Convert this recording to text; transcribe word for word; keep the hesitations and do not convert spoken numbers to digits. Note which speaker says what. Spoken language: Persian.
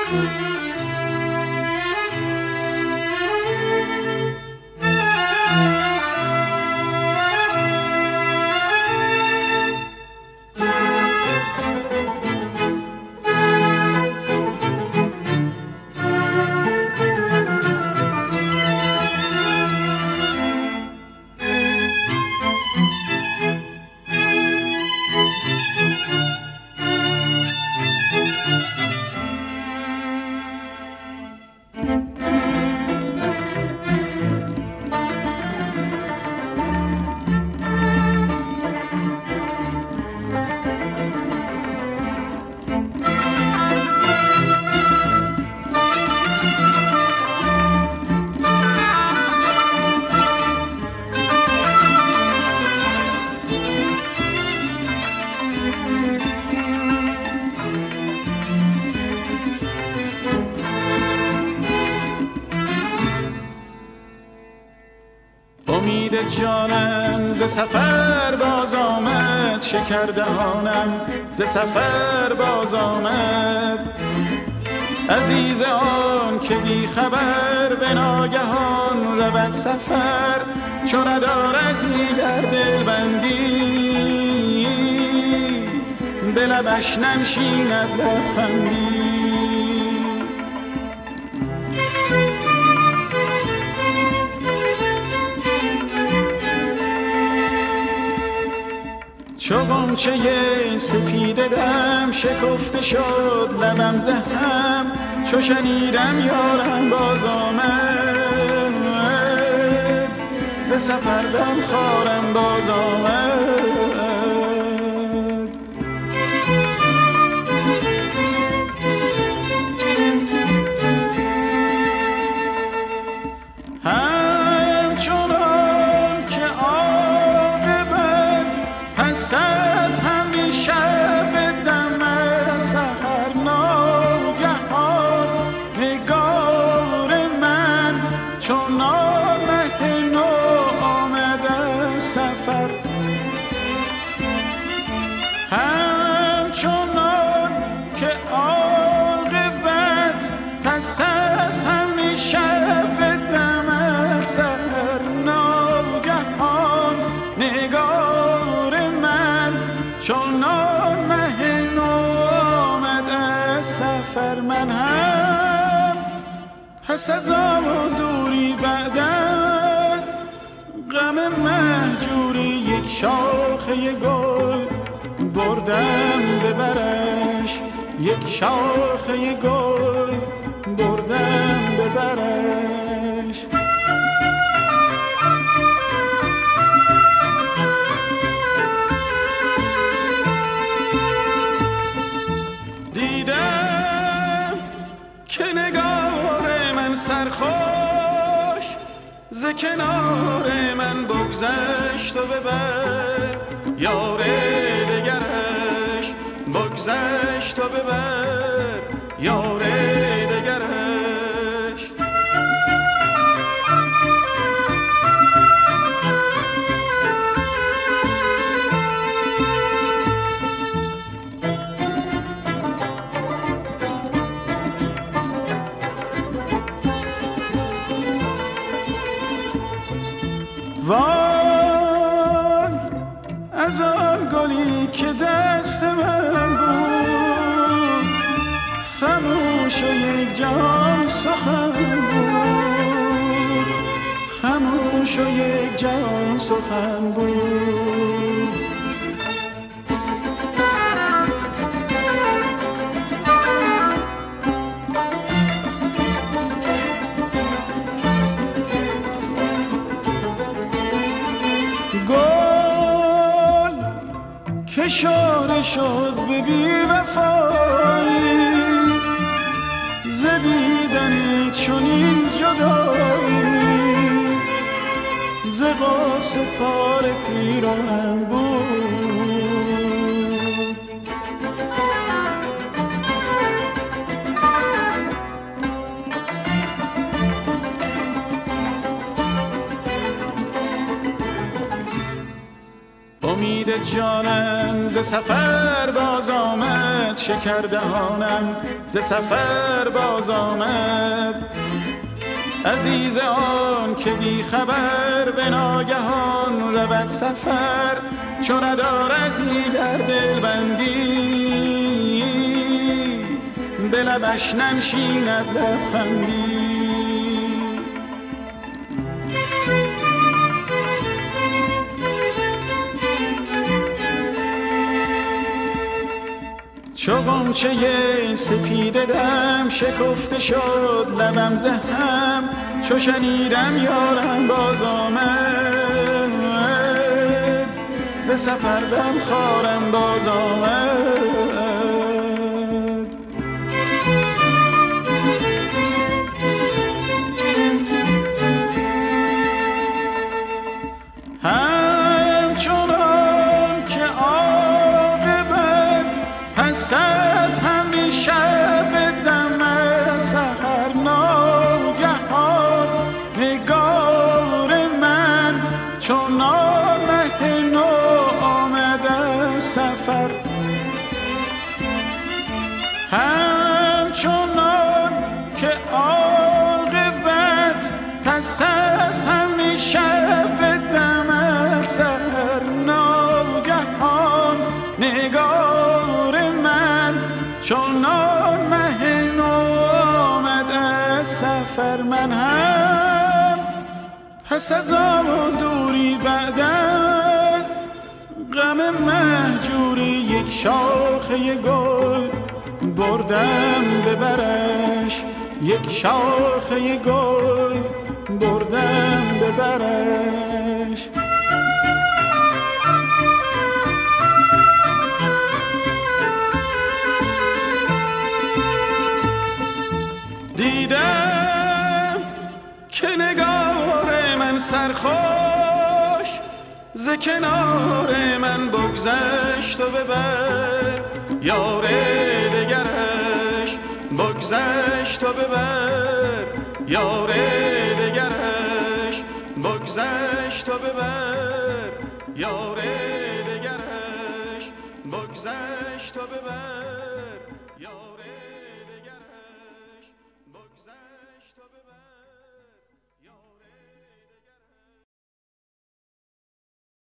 Speaker 1: امید جانم ز سفر باز آمد، شکر دهانم ز سفر باز آمد. عزیز آن که بی خبر به ناگهان رود سفر، چون ندارد دیگر دلبندی به لبش ننشیند لبخندی. چو غنچه سپیده دم شکفته شد لبم ز هم، چو شنیدم یارم باز آمد، ز سفر دم خارم باز آمد. همچنان که عاقبت پس از همیشه به دمت سحر ناگهان نگار من چون آمد نو آمد از سفر. همچنان که عاقبت پس از همیشه به دمت سحر ناگهان نگار من چون مه نو آمد از سفر. من هم پس از آن دوری بعد از غم مهجوری یک شاخه گل بردم ببرش، یک شاخه گل بردم ببرش. سرخوش ز کنار من بگذشت و ببر یار دگرش، بگذشت و ببر یار دگرش. وای از آن گلی که دست من بود، خموش و یک جهان سخن بود، خموش و یک جهان سخن بود. اشاره شد به بی وفایی، ز دیدن چنین جدایی، ز قاس پار پیراهن بود. امید جانم ز سفر باز آمد، شکر دهانم ز سفر باز آمد. عزیز آن که بی خبر به ناگهان رود سفر، چون ندارد دیگر دلبندی به لبش ننشیند لبخندی. چو غنچه سپیده دم شکفته شد لبم ز هم، چو شنیدم یارم باز آمد، ز سفر غم خوارم باز آمد. همچنان که عاقبت پس از همیشه به دمت سحر ناگهان، نگار من چون آمد نو آمده سفر. همچنان که عاقبت پس از همیشه به دمت سحر ناگهان، نگار من چون مه نو آمد از سفر. من هم پس از آن دوری بعد از غم مهجوری، یک شاخه گل بردم ببرش، یک شاخه گل بردم ببرش. دیدم که نگار من سرخوش ز کنار من بگذشت و ببر، یار دگرش بگذشت و ببر، یار دگرش بگذشت و ببر، یار دگرش بگذشت و ببر.